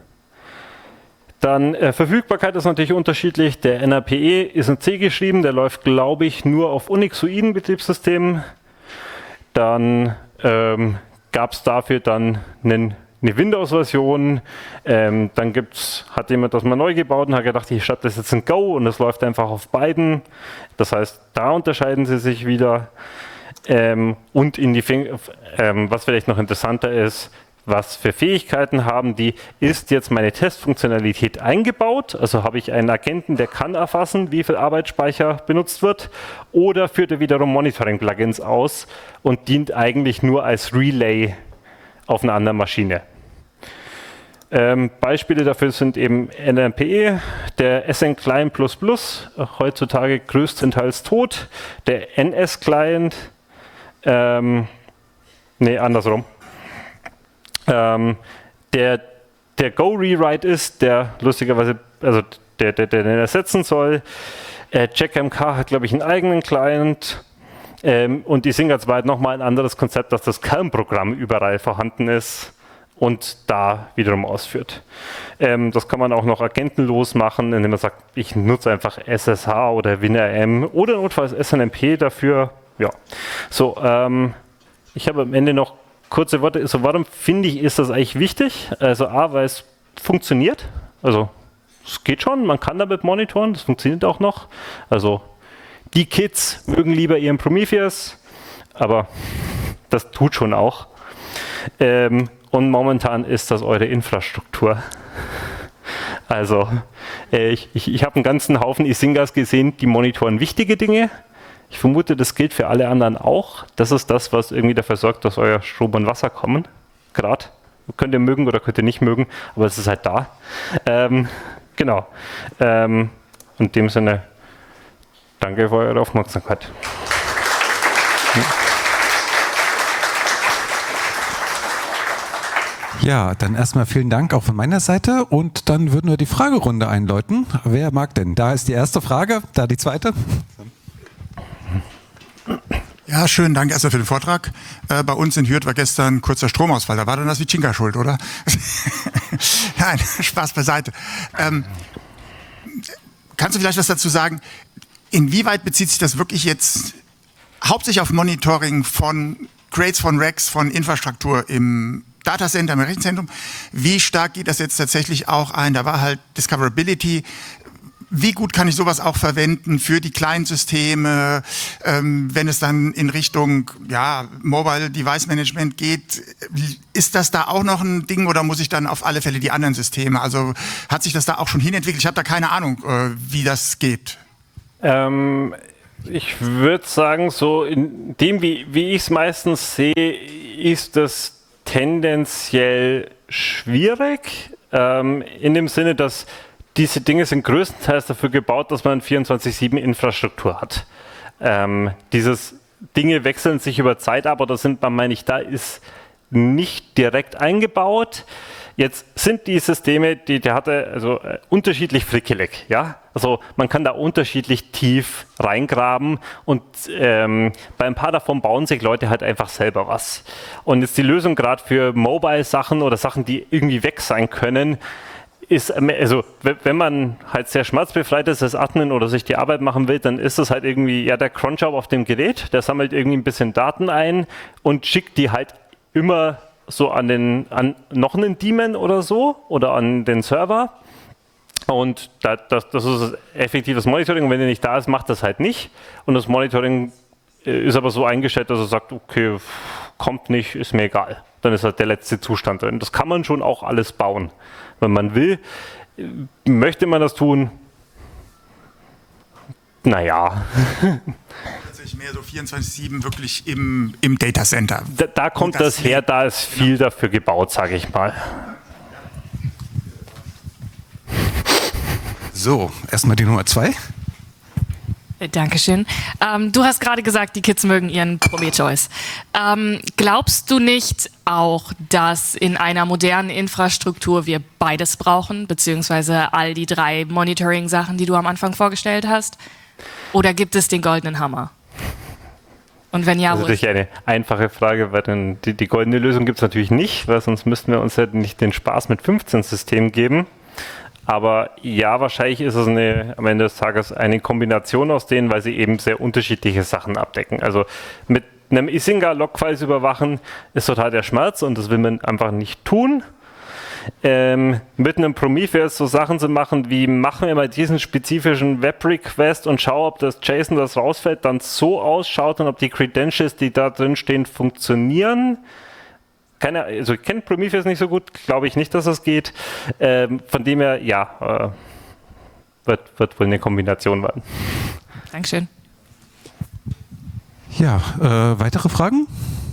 dann äh, Verfügbarkeit ist natürlich unterschiedlich. Der N R P E ist in C geschrieben, der läuft, glaube ich, nur auf unixoiden Betriebssystemen. Dann ähm, gab es dafür dann einen eine Windows-Version, ähm, dann gibt's, hat jemand das mal neu gebaut und hat gedacht, ich starte das jetzt in Go und das läuft einfach auf beiden. Das heißt, da unterscheiden sie sich wieder. Ähm, und in die Fing ähm, was vielleicht noch interessanter ist, was für Fähigkeiten haben die, ist jetzt meine Testfunktionalität eingebaut, also habe ich einen Agenten, der kann erfassen, wie viel Arbeitsspeicher benutzt wird, oder führt er wiederum Monitoring-Plugins aus und dient eigentlich nur als Relay auf einer anderen Maschine. Ähm, Beispiele dafür sind eben N M P E, der S N Client plus plus, heutzutage größtenteils tot, der N S Client, ähm, nee, andersrum. Ähm, der, der Go-Rewrite ist, der lustigerweise, also der, der, der den ersetzen soll. Äh, CheckMK hat, glaube ich, einen eigenen Client. Ähm, und die Singer zwei hat nochmal ein anderes Konzept, dass das Kernprogramm überall vorhanden ist und da wiederum ausführt. Ähm, das kann man auch noch agentenlos machen, indem man sagt, ich nutze einfach S S H oder WinRM oder notfalls S N M P dafür. Ja, so, ähm, ich habe am Ende noch kurze Worte. So, warum finde ich, ist das eigentlich wichtig? Also A, weil es funktioniert. Also es geht schon, man kann damit monitoren, das funktioniert auch noch. Also die Kids mögen lieber ihren Prometheus, aber das tut schon auch. Ähm, und momentan ist das eure Infrastruktur. Also äh, ich, ich, ich habe einen ganzen Haufen Isingas gesehen, die monitoren wichtige Dinge. Ich vermute, das gilt für alle anderen auch. Das ist das, was irgendwie dafür sorgt, dass euer Strom und Wasser kommen. Gerade. Könnt ihr mögen oder könnt ihr nicht mögen, aber es ist halt da. Ähm, genau. Ähm, in dem Sinne, danke für eure Aufmerksamkeit. Ja, dann erstmal vielen Dank auch von meiner Seite und dann würden wir die Fragerunde einläuten. Wer mag denn? Da ist die erste Frage, da die zweite. Ja, schönen Dank erstmal für den Vortrag. Äh, bei uns in Hürth war gestern kurzer Stromausfall. Da war dann das Vichinka schuld, oder? Nein, Spaß beiseite. Ähm, kannst du vielleicht was dazu sagen? Inwieweit bezieht sich das wirklich jetzt hauptsächlich auf Monitoring von Grades, von Racks, von Infrastruktur im Datacenter, im Rechenzentrum? Wie stark geht das jetzt tatsächlich auch ein? Da war halt Discoverability. Wie gut kann ich sowas auch verwenden für die Client-Systeme, ähm, wenn es dann in Richtung ja, Mobile Device Management geht? Ist das da auch noch ein Ding oder muss ich dann auf alle Fälle die anderen Systeme? Also hat sich das da auch schon hinentwickelt? Ich habe da keine Ahnung, äh, wie das geht. Ähm, ich würde sagen, so in dem, wie, wie ich es meistens sehe, ist das tendenziell schwierig. Ähm, in dem Sinne, dass diese Dinge sind größtenteils dafür gebaut, dass man vierundzwanzig sieben Infrastruktur hat. Ähm, dieses Dinge wechseln sich über Zeit ab, oder sind man, meine ich, da ist nicht direkt eingebaut. Jetzt sind die Systeme, die der hatte, also äh, unterschiedlich frickelig, ja. Also man kann da unterschiedlich tief reingraben und ähm, bei ein paar davon bauen sich Leute halt einfach selber was. Und jetzt die Lösung gerade für Mobile-Sachen oder Sachen, die irgendwie weg sein können, ist, also wenn man halt sehr schmerzbefreit ist als Admin oder sich die Arbeit machen will, dann ist das halt irgendwie, ja, der Cronjob auf dem Gerät, der sammelt irgendwie ein bisschen Daten ein und schickt die halt immer so an den, an noch einen Daemon oder so oder an den Server. Und das, das, das ist effektives Monitoring, und wenn der nicht da ist, macht das halt nicht. Und das Monitoring ist aber so eingestellt, dass er sagt, okay, kommt nicht, ist mir egal. Dann ist halt der letzte Zustand drin. Das kann man schon auch alles bauen, wenn man will. Möchte man das tun? Naja. Tatsächlich mehr so vierundzwanzig sieben wirklich im, im Datacenter. Da, da kommt das, das her, da ist viel genau dafür gebaut, sage ich mal. So, erstmal die Nummer zwei. Dankeschön. Ähm, du hast gerade gesagt, die Kids mögen ihren Prometheus. Ähm, glaubst du nicht auch, dass in einer modernen Infrastruktur wir beides brauchen, beziehungsweise all die drei Monitoring-Sachen, die du am Anfang vorgestellt hast? Oder gibt es den goldenen Hammer? Und wenn ja, das ist natürlich eine einfache Frage, weil dann die, die goldene Lösung gibt es natürlich nicht, weil sonst müssten wir uns ja nicht den Spaß mit fünfzehn Systemen geben. Aber ja, wahrscheinlich ist es eine, am Ende des Tages eine Kombination aus denen, weil sie eben sehr unterschiedliche Sachen abdecken. Also mit einem Isinga Logfiles überwachen, ist total der Schmerz und das will man einfach nicht tun. Ähm, mit einem Prometheus so Sachen zu machen, wie machen wir mal diesen spezifischen Web-Request und schau, ob das JSON, das rausfällt, dann so ausschaut und ob die Credentials, die da drin stehen, funktionieren. Keine, also ich kenne Prometheus nicht so gut, glaube ich nicht, dass das geht. Ähm, von dem her, ja, äh, wird, wird wohl eine Kombination werden. Dankeschön. Ja, äh, weitere Fragen?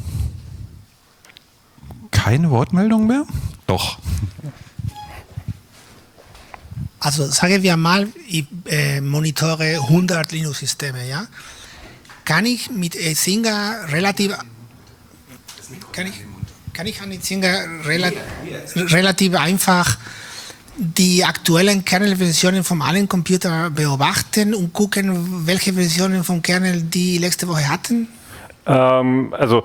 Keine Wortmeldung mehr? Doch. Also sagen wir mal, ich äh, monitore hundert Linux-Systeme, ja? Kann ich mit Isinga relativ, kann ich, kann ich an Isinga rela relativ einfach die aktuellen Kernel-Versionen von allen Computern beobachten und gucken, welche Versionen vom Kernel die letzte Woche hatten? Ähm, also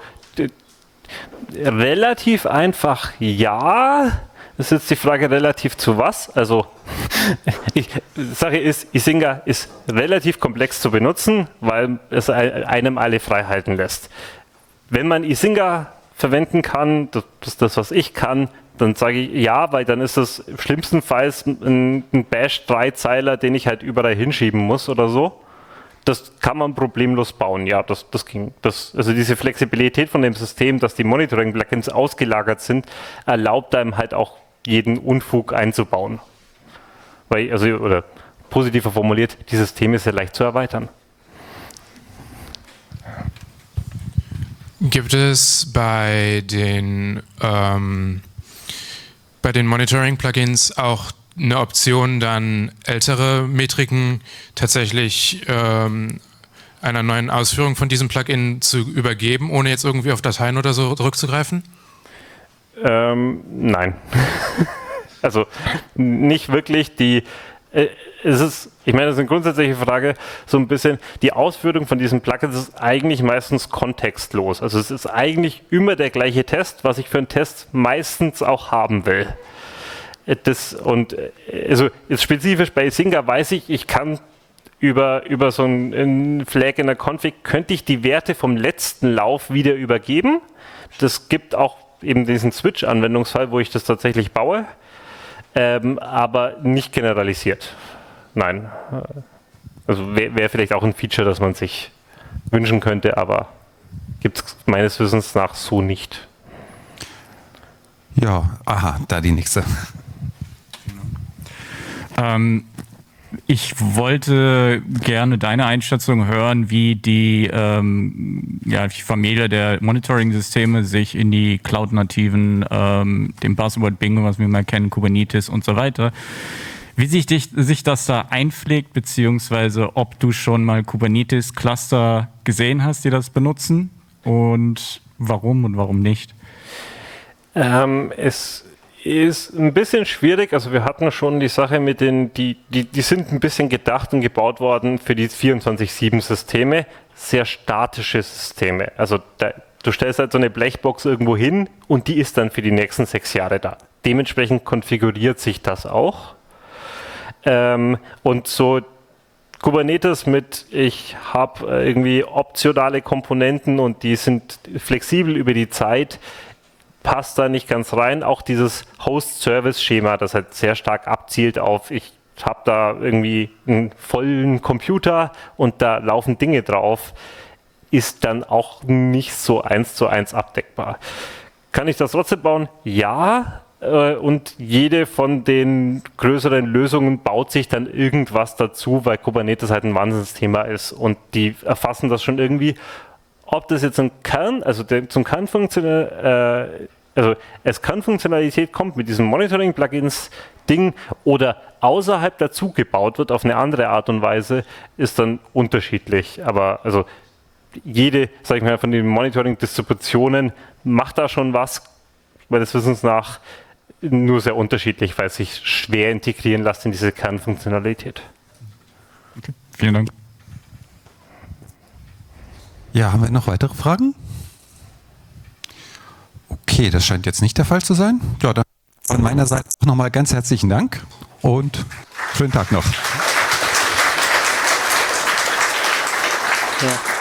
relativ einfach ja. Das ist jetzt die Frage, relativ zu was? Also, die Sache ist, Isinga ist relativ komplex zu benutzen, weil es einem alle frei halten lässt. Wenn man Isinga verwenden kann, das ist das, was ich kann, dann sage ich ja, weil dann ist es schlimmstenfalls ein, ein Bash-Dreizeiler, den ich halt überall hinschieben muss oder so. Das kann man problemlos bauen, ja, das, das ging. Das, also diese Flexibilität von dem System, dass die Monitoring-Plugins ausgelagert sind, erlaubt einem halt auch jeden Unfug einzubauen. Weil, also, oder positiver formuliert, die Systeme sehr leicht zu erweitern. Gibt es bei den, ähm, bei den Monitoring-Plugins auch eine Option, dann ältere Metriken tatsächlich ähm, einer neuen Ausführung von diesem Plugin zu übergeben, ohne jetzt irgendwie auf Dateien oder so zurückzugreifen? Ähm, nein. Also nicht wirklich. Die, äh, es ist, ich meine, das ist eine grundsätzliche Frage, so ein bisschen, die Ausführung von diesen Plugins ist eigentlich meistens kontextlos. Also es ist eigentlich immer der gleiche Test, was ich für einen Test meistens auch haben will. Das, und also jetzt spezifisch bei Isinga weiß ich, ich kann über, über so einen Flag in der Config, könnte ich die Werte vom letzten Lauf wieder übergeben. Das gibt auch eben diesen Switch-Anwendungsfall, wo ich das tatsächlich baue, ähm, aber nicht generalisiert. Nein. Also wäre wär vielleicht auch ein Feature, das man sich wünschen könnte, aber gibt es meines Wissens nach so nicht. Ja, aha, da die nächste. Ähm, ich wollte gerne deine Einschätzung hören, wie die, ähm, ja, die Familie der Monitoring-Systeme sich in die Cloud-nativen, ähm, dem Buzzword Bingo, was wir mal kennen, Kubernetes und so weiter, wie sich, dich, sich das da einpflegt, beziehungsweise ob du schon mal Kubernetes-Cluster gesehen hast, die das benutzen und warum und warum nicht? Ähm, es ist ein bisschen schwierig, also wir hatten schon die Sache mit den, die, die, die sind ein bisschen gedacht und gebaut worden für die vierundzwanzig sieben Systeme, sehr statische Systeme. Also da, du stellst halt so eine Blechbox irgendwo hin und die ist dann für die nächsten sechs Jahre da. Dementsprechend konfiguriert sich das auch. Ähm, und so Kubernetes mit, ich habe irgendwie optionale Komponenten und die sind flexibel über die Zeit, passt da nicht ganz rein. Auch dieses Host-Service-Schema, das halt sehr stark abzielt auf, ich habe da irgendwie einen vollen Computer und da laufen Dinge drauf, ist dann auch nicht so eins zu eins abdeckbar. Kann ich das trotzdem bauen? Ja. Und jede von den größeren Lösungen baut sich dann irgendwas dazu, weil Kubernetes halt ein Wahnsinnsthema ist und die erfassen das schon irgendwie. Ob das jetzt ein Kern, also der, zum Kernfunktional, äh, also es Kernfunktionalität kommt mit diesem Monitoring-Plugins-Ding oder außerhalb dazu gebaut wird auf eine andere Art und Weise, ist dann unterschiedlich. Aber also jede, sag ich mal, von den Monitoring-Distributionen macht da schon was, meines Wissens nach nur sehr unterschiedlich, weil es sich schwer integrieren lässt in diese Kernfunktionalität. Okay, vielen Dank. Ja, haben wir noch weitere Fragen? Okay, das scheint jetzt nicht der Fall zu sein. Ja, dann von meiner Seite nochmal ganz herzlichen Dank und schönen Tag noch. Ja.